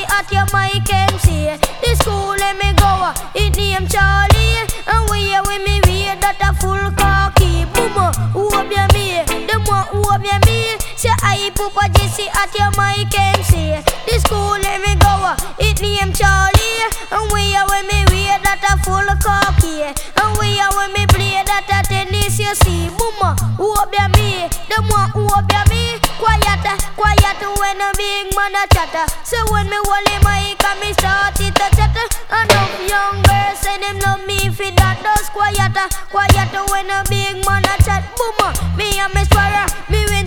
at your mic MC. The school let me go, it name Charlie. And we here with me, we that a full cocky. Boom, who up your me? The more who up your me? Say I Papa Jesse at your mic MC. The school let me go, it name Charlie. And we here with me, we that a full cocky. And we here with me play that a tennis, you see. Boom, who up your me? The more who up your me? Quiet, quiet when a big man a chatter. So when me hold him mic and me start it a chatter. Enough young girls say them love me for that. Does quiet, quiet when a big man a chat. Boom, me and me swear, me win